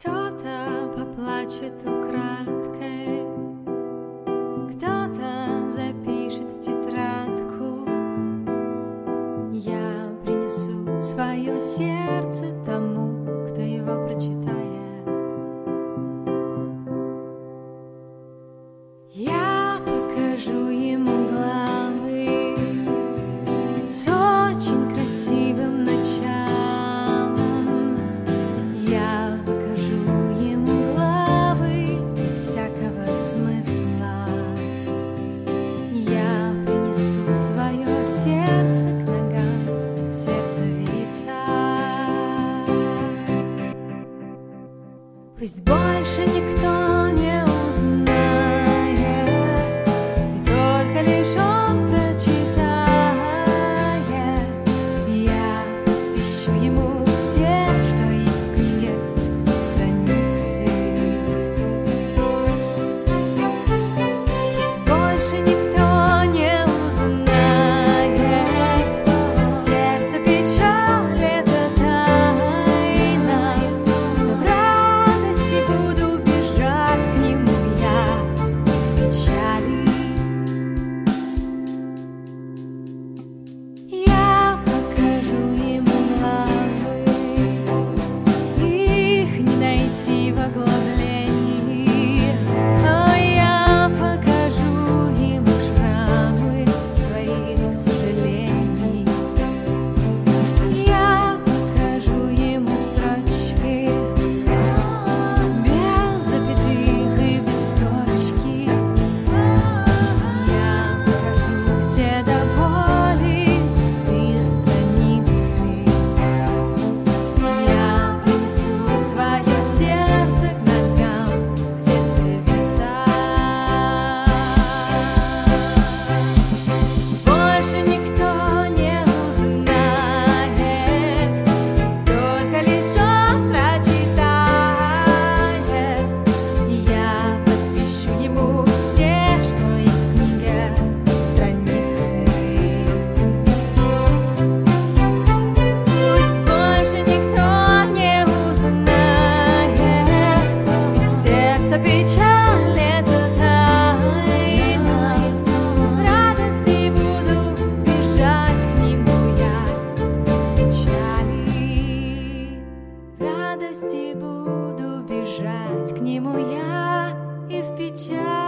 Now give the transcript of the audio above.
Кто-то поплачет украдкой, кто-то запишет в тетрадку. Я принесу свое сердце тому, кто его прочитает. Я покажу ему главы с очень красивым началом. Я покажу ему главы без всякого смысла. Я принесу свое сердце к ногам сердцевица. Пусть больше никто не узнает, и только лишь он прочитает. Я посвящу ему все, что есть в книге, страницы. Пусть больше никто не узнает, ведь сердце печаль — это тайна. Но в радости буду бежать к нему я в печали. Я покажу ему главы, их не найти в оглавлении. Но я покажу ему шрамы своих сожалений. Я покажу ему строчки без запятых и без точки. Я покажу все до боли пустые страницы. Я принесу свое сердце к ногам сердцевица. Пусть больше никто не узнает, и только лишь он прочитает. Я посвящу ему все, что есть в книге, страницы. Пусть больше никто не узнает, ведь сердце печаль — это тайна. В радости буду бежать к нему я в печали. В радости буду бежать к нему я и в печали.